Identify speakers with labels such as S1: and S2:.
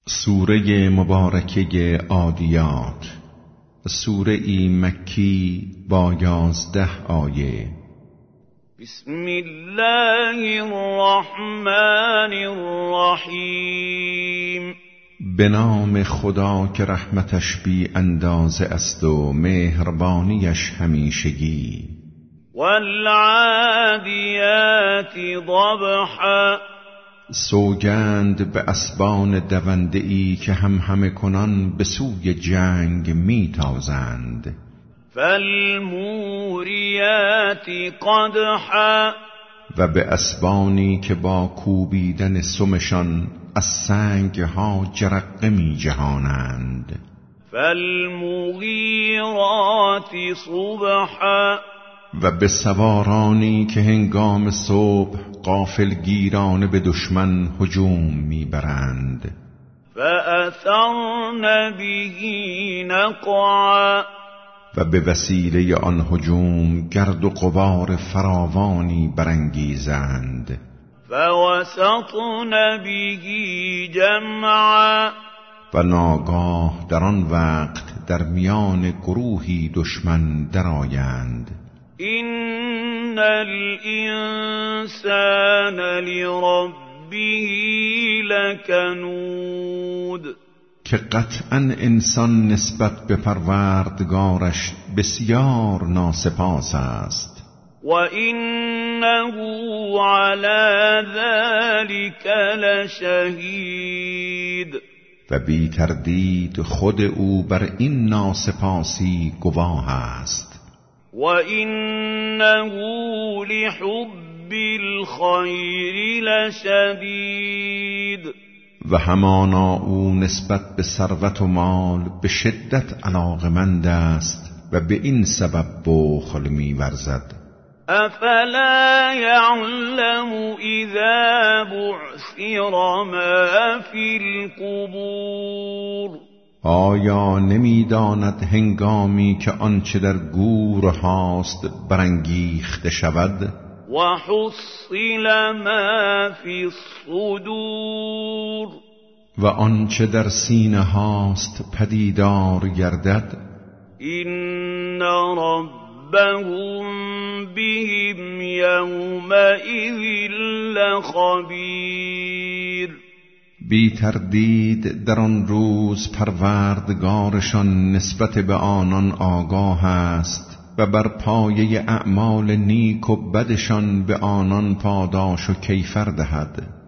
S1: سوره مبارکه عادیات، سوره ای مکی با 11 آیه.
S2: بسم الله الرحمن الرحیم.
S1: به نام خدا که رحمتش بی اندازه است و مهربانیش همیشگی.
S2: والعادیات ضبحا.
S1: سوگند به اسبان دونده‌ای که همه کنان به سوی جنگ میتازند.
S2: فالموریات قدحا.
S1: و به اسبانی که با کوبیدن سمشان از سنگها جرقه می جهانند.
S2: فالمغیرات صبحا.
S1: و به سوارانی که هنگام صبح غافلگیرانه به دشمن هجوم میبرند.
S2: فأثرن به نقعا.
S1: و به وسیله آن هجوم گرد و غبار فراوانی برانگیزند.
S2: فوسطن به جمعا.
S1: و ناگاه در آن وقت در میان گروهی دشمن درآیند.
S2: ان الانسان لربه لکنود.
S1: که قطعاً انسان نسبت به پروردگارش بسیار ناسپاس است.
S2: و انه علی ذلک لشهید.
S1: و بی تردید خود او بر این ناسپاسی گواه است.
S2: و انه لحب الخیر لشدید.
S1: و همانا او نسبت به ثروت و مال به شدت علاقمند است و به این سبب بخل می‌ورزد.
S2: افلا یعلم اذا بعثر ما فی القبور.
S1: آیا نمی‌داند هنگامی که آنچه در گور هاست برانگیخته شود؟
S2: و حصل ما فی الصدور.
S1: و آنچه در سینه هاست پدیدار گردد.
S2: این ربهم بهم یومئذ لخبیر.
S1: بی تردید در آن روز پروردگارشان نسبت به آنان آگاه است و بر پایه اعمال نیک و بدشان به آنان پاداش و کیفر دهد.